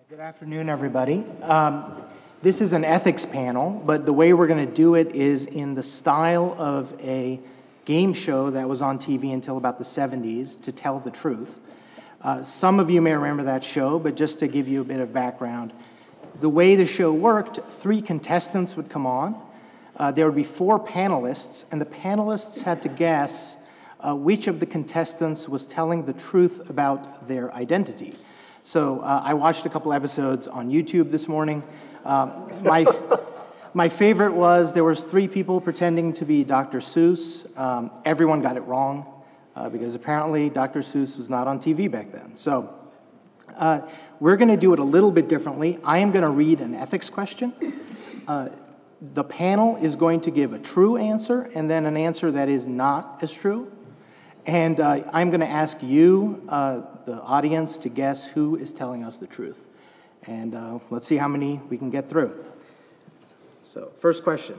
Good afternoon, everybody. This is an ethics panel, but the way we're going to do it is in the style of a game show that was on TV until about the 70s, To Tell the Truth. Some of you may remember that show, but just to give you a bit of background, the way the show worked, 3 contestants would come on. There would be 4 panelists, and the panelists had to guess which of the contestants was telling the truth about their identity. So I watched a couple episodes on YouTube this morning. My favorite was there was 3 people pretending to be Dr. Seuss. Everyone got it wrong because apparently Dr. Seuss was not on TV back then. So we're going to do it a little bit differently. I am going to read an ethics question. The panel is going to give a true answer and then an answer that is not as true. And I'm going to ask you, the audience, to guess who is telling us the truth. And let's see how many we can get through. So, first question.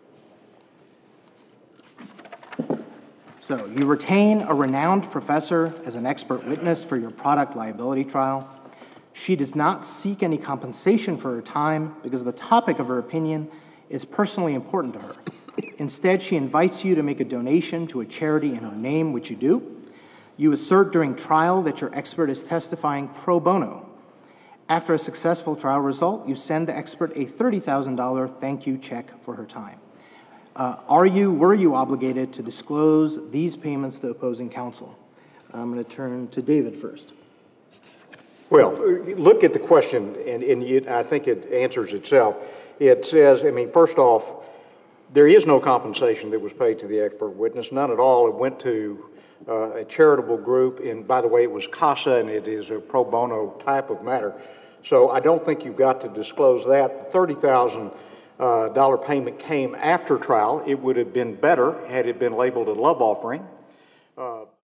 So, you retain a renowned professor as an expert witness for your product liability trial. She does not seek any compensation for her time because the topic of her opinion is personally important to her. Instead, she invites you to make a donation to a charity in her name, which you do. You assert during trial that your expert is testifying pro bono. After a successful trial result, you send the expert a $30,000 thank you check for her time. Were you obligated to disclose these payments to opposing counsel? I'm going to turn to David first. Well, look at the question, and I think it answers itself. It says, first off, there is no compensation that was paid to the expert witness, none at all. It went to a charitable group, and by the way, it was CASA, and it is a pro bono type of matter. So I don't think you've got to disclose that. The $30,000 payment came after trial. It would have been better had it been labeled a love offering.